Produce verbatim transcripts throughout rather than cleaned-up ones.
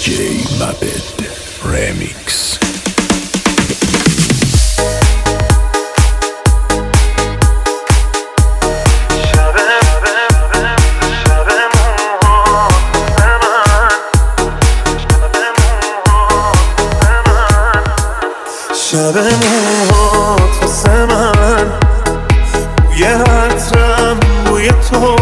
جی مابد رمیکس. شب موهات واسه من بوی عطرم بوی تو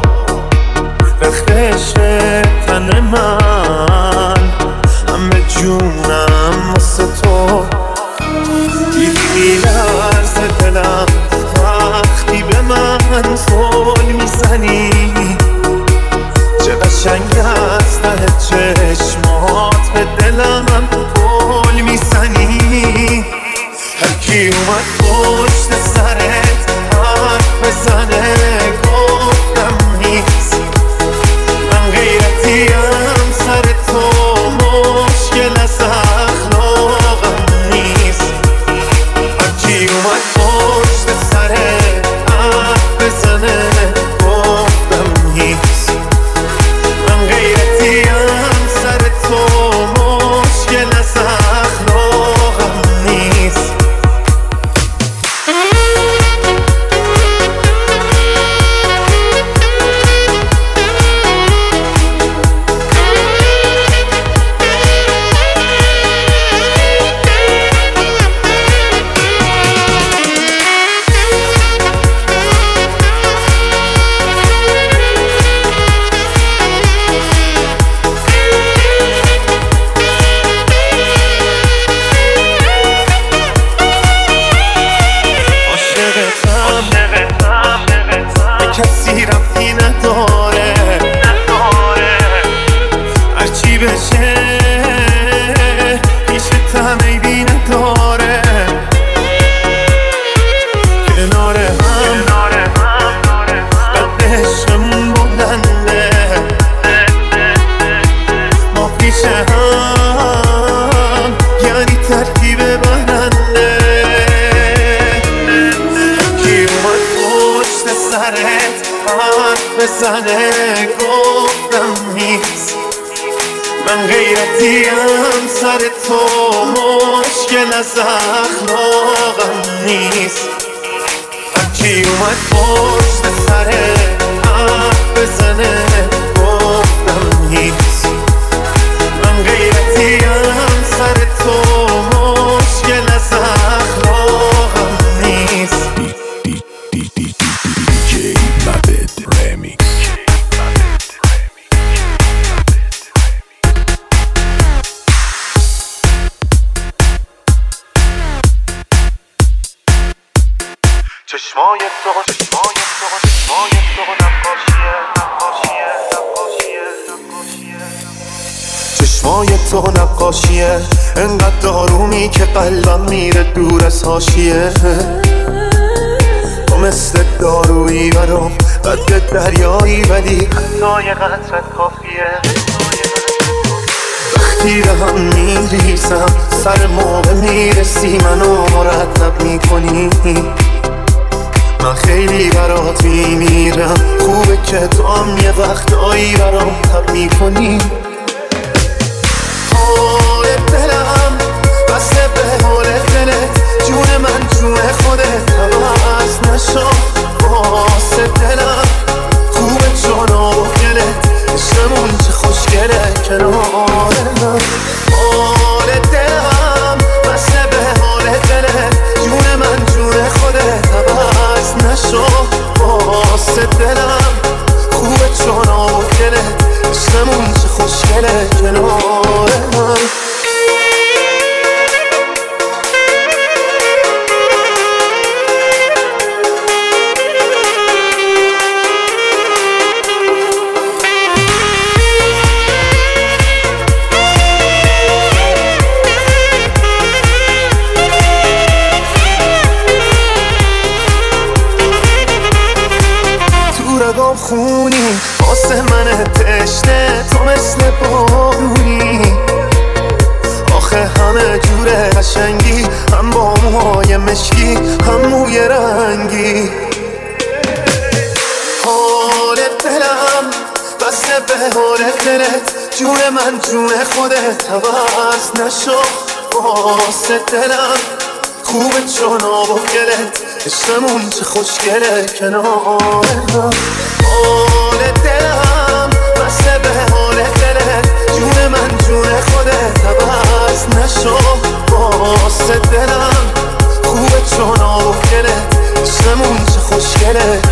رختش تن من همه جونم واسه تو دیدی لرز دلم وقتی به من زل میزنی چه قشنگ از ته چشمات به دلم گل میزنی هرکی اومد پشت سرت حرف بزنه گفتم نیست من غیرتیم سر تو مشکل از اخلاقم نیست هرکی اومد پشت سرت حرف بزنه گفتم نیست من غیرتیم سر تو مشکل از اخلاقم نیست کسی رفتی نداره هرچی بشه پیشتم عیبی نداره کنار هم قد عشقمون بلنده ما پیش هم یعنی ترکیب برنده کی اومد پشت سرت حرف بزنه گفتم نیست من غیرتیم سر تو مشکل از اخلاقم نیست هرکی اومد پشت سرت حرف بزنه گفتم نیست من غیرتیم سر تو مشکل از اخلاقم نیست جی مابد رمیکس. چشمای تو چشمای تو چشمای تو نقاشیه نقاشیه نقاشیه نقاشیه چشمای تو نقاشیه انقدر آرومی که قلبم میره دور از حاشیه تو مثل دارویی برام قد دریایی ولی حتی یه قطرت کافیه وقتی به هم میریزم سر موقع میرسی منو مرتب میکنی من خیلی برات میمیرم خوبه که تو هم یه وقتایی برام تب میکنی حال دلم بسته به حال دلت جون من جون خودت عوض نشو واسه دلم خوبه جانا و گلت عشقمون چه خوشگله کنار من حال دلم بسته به حال دلت جون من جون خودت عوض نشو واسه دلم خوبه جانا و گلت عشقمون چه خوشگله کنار من رگام خونی واسه من تشنه تو مثل بارونی آخه همه جوره قشنگی هم با موهای مشکی هم موی رنگی حال دلم بسته به حال دلت جون من جون خودت عوض نشو واسه دلم خوبه چون آب و گلت عشقمون چه خوشگله کنار هم حال دلم بسته به حال دلت جون من جون خودت عوض نشو واسه دلم خوبه چون آب و گلت عشقمون چه خوشگله